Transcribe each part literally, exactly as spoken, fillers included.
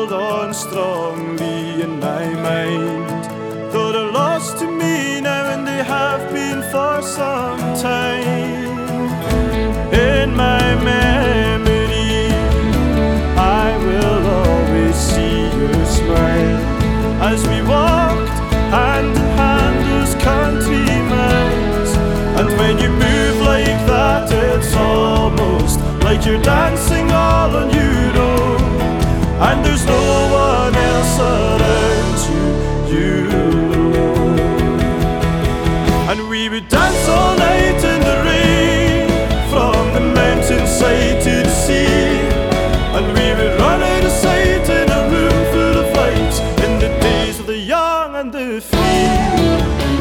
hold on strongly in my mind, though they're lost to me now and they have been for some time. In my memory, I will always see your smile as we walked hand in hand those country miles. And when you move like that, it's almost like you're dancing all on your own, and there's no one else around you, you alone. And we would dance all night in the rain, from the mountainside to the sea, and we would run out of sight in a room full of lights, in the days of the young and the free.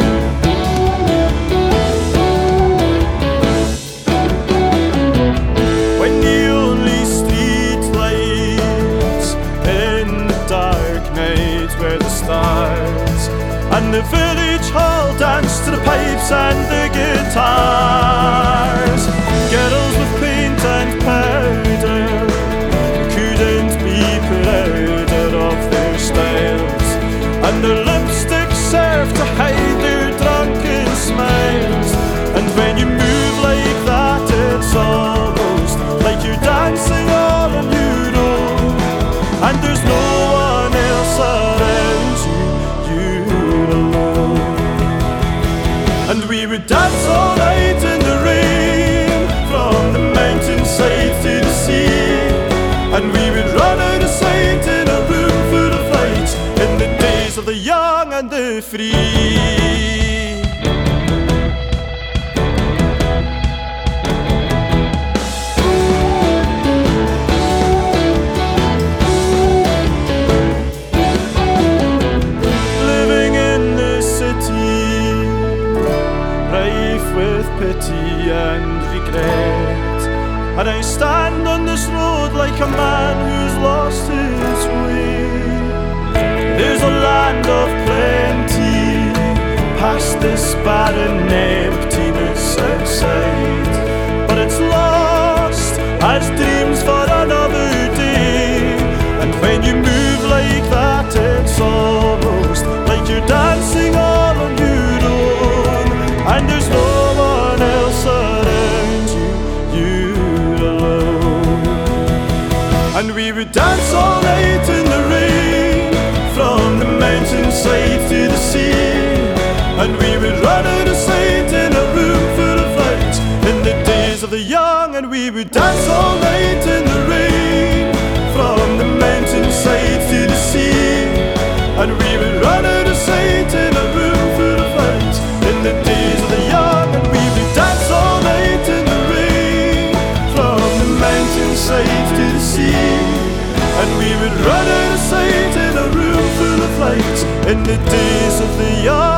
Where the stars and the village hall dance to the pipes and the guitars. Girls with paint and powder couldn't be prouder of their styles, and their lipstick served to hide their drunken smiles. And when you move like that, it's almost like you're dancing all on your own, and there's no one else around you, you alone. And we would dance all night in the rain, from the mountainside to the sea, and we would run out of sight in a room full of lights, in the days of the young and the free. With pity and regret, and I stand on this road like a man who's lost his way. There's a land of plenty past this barren emptiness outside, but it's lost as dreams for another day. And when you move like that, it's almost like you're dancing all on your own, and there's no one else around you, you alone. And we would dance all night in the rain, from the mountainside to the sea, and we would run out of sight in a room full of lights, in the days of the young. And we would dance all night in the rain, from the mountainside to the sea, and we would run out of sight in a room full of lights, in the days of the young. And we would dance all night in the rain, from the mountainside to the sea, and we would run out of sight in a room full of lights, in the days of the young.